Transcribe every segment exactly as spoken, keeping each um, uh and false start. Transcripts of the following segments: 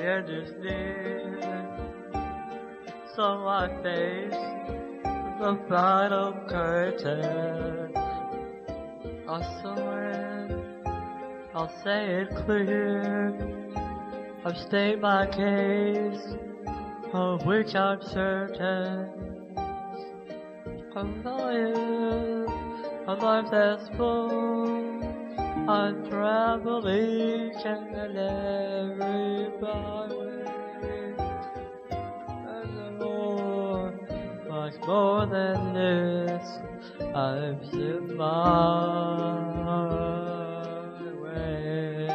edges near, so I face the final curtain. I'll swear, I'll say it clear, I've stated my case, of which I'm certain. A life, a life that's full, untraveled each and every byway. And more, much more than this, I've seen my way.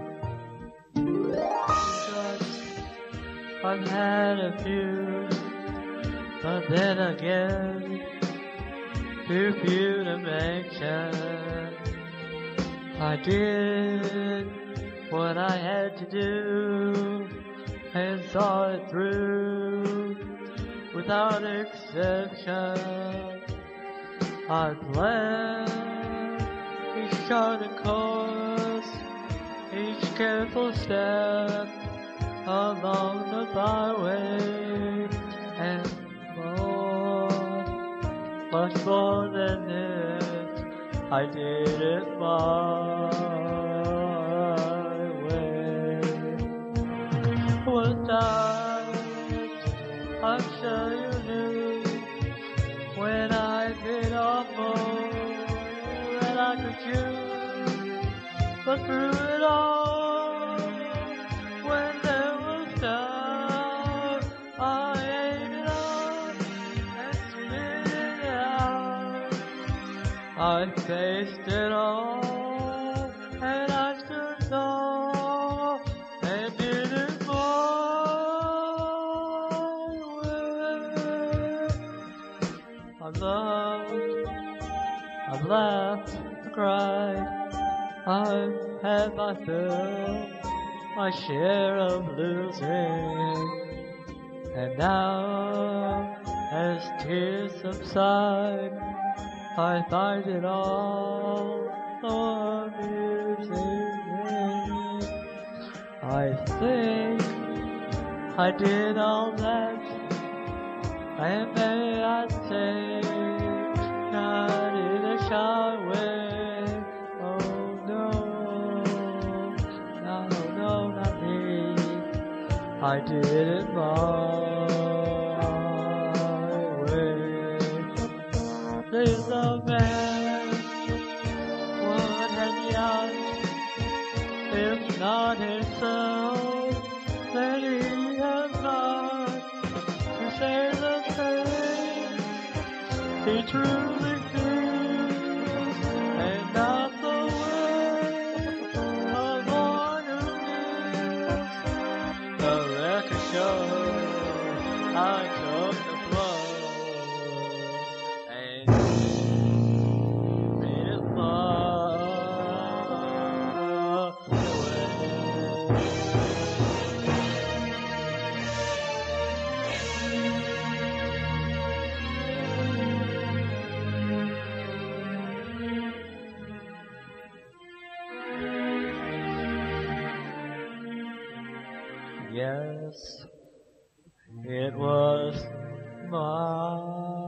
I've had a few, but then again, too few to mention. I did what I had to do and saw it through without exception. I planned each charted course, each careful step along the byway, and more, much more than this, I did it my way. One time, I'm sure you knew, when I bit off more than I could chew, but through it all, when there was doubt, I ate it up and spit it out. I faced it all, and I stood tall, and did it my way. I've loved, I've laughed, I cried, I've had my fill, my share of losing, and now, as tears subside, I find it all so amusing. I think I did all that, and may I say, not in a shy way. Oh no, no, no, not me. I did it my way. There's a man, what has he asked? If not himself, then he has not to say the things he truly feels, and not the way of one who lives. The record shows I took the blow. Yes, it was my